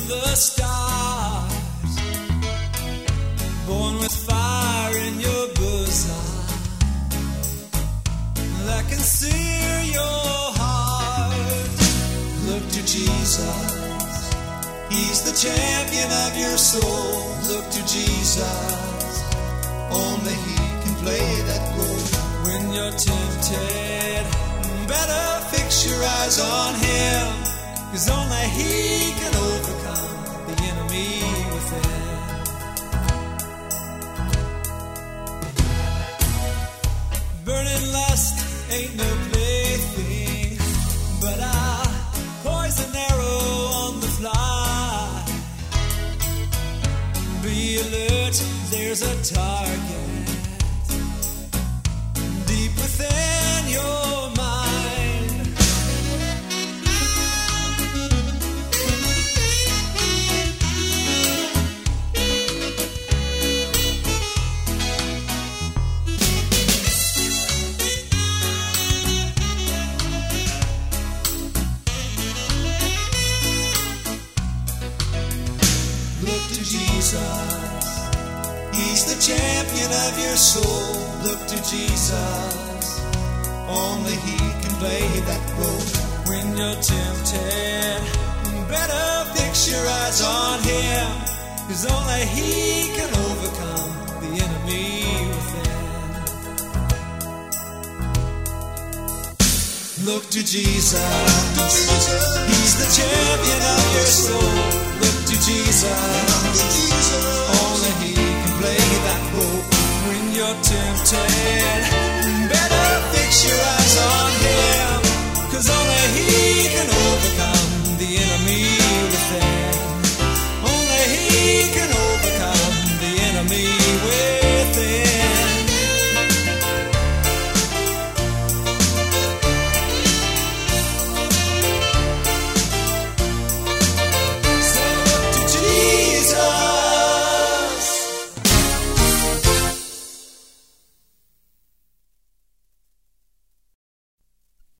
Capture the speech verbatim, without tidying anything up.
the stars, born with fire in your bosom that can sear your heart. Look to Jesus, He's the champion of your soul. Look to Jesus, only He can play that role. When you're tempted, better fix your eyes on Him, 'cause only He can overcome the enemy within. Burning lust ain't no plaything, but a poison arrow on the fly. Be alert, there's a target deep within your mind. Look to Jesus, He's the champion of your soul. Look to Jesus, only He can play that role. When you're tempted, better fix your eyes on Him, 'cause only He can overcome the enemy within. Look to Jesus, He's the champion of your soul. Look to Jesus,